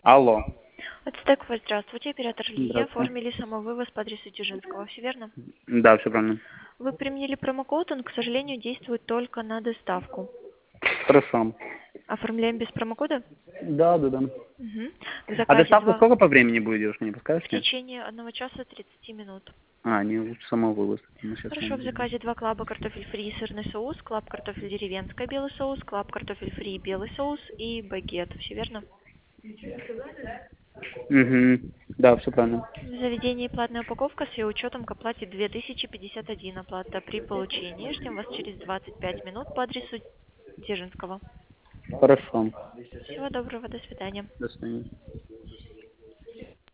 Алло. Ацтекова, здравствуйте, оператор Лия. Здравствуйте. Оформили самовывоз по адресу Дзержинского, все верно? Да, все правильно. Вы применили промокод, он, к сожалению, действует только на доставку. Хорошо. Оформляем без промокода? Да, да, да. Угу. В А заказе доставка 2 сколько по времени будет, девушка, не в подскажете? течение 1 часа 30 минут. А, не, лучше самовывоз. Мы сейчас Хорошо, в вон. заказе 2 клаба картофель фри и сырный соус, клаб картофель деревенская белый соус, клаб картофель фри и белый соус и багет, все верно? Угу. Да, все правильно. В заведении платная упаковка с ее учетом к оплате 2051 оплата при получении. Ждем вас через 25 минут по адресу Дзержинского. Хорошо. Всего доброго, до свидания. До свидания.